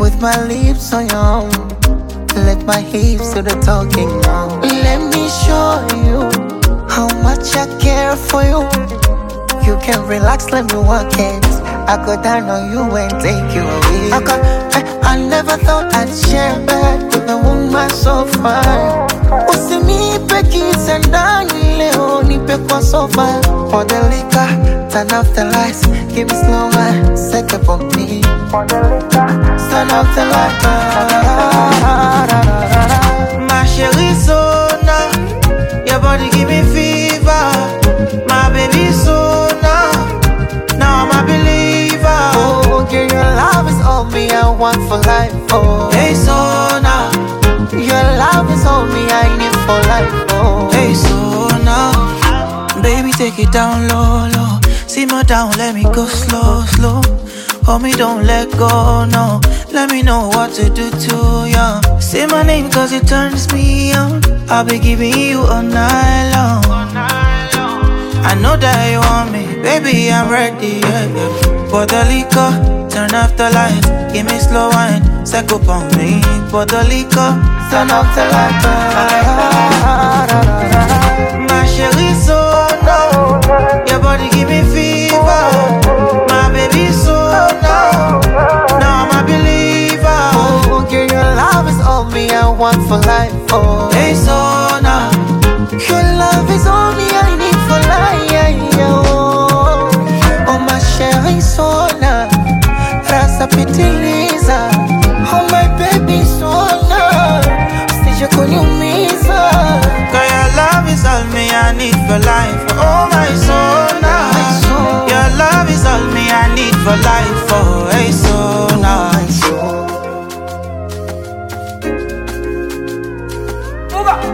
with my lips on your own. Let my hips do the talking now. Let me show you how much I care for you. You can relax, let me work it. I go down on you and take you away. I never thought I'd share a bed with a woman so fine. Usinipe kisa ndani leo, nipe kwa sofa. For the liquor, turn off the lights, give me slow wine, second for me. For the liquor, turn off the lights. My chérie Sona, your body give me fever. My baby Sona, now I'm a believer. Oh, girl, your love is all me I want for life. Oh, Hey Sona, your love is all me I need for life. Oh, hey Sona, baby take it down low, low. Simmer down, let me go slow, slow. Hold me, don't let go, no. Let me know what to do to you. Say my name cause it turns me on. I'll be giving you all night long. I know that you want me, baby, I'm ready, yeah, yeah. Pour the liquor, turn off the lights. Give me slow wine, set up on me. Pour the liquor, turn off the lights. my chérie Sona, your body give me fever. My baby Sona, now I'm a believer. Oh, girl, your love is all me I want for life. Oh, Hey Sona, your love is all me I need for life. Oh, my chérie Sona, rasa pitiliza. Oh, my baby Sona, usije kuniumiza. girl, your love is all me I need for life. Oh my Sona, your love is all me I need for life. Oh hey Sona, My soul. Uga.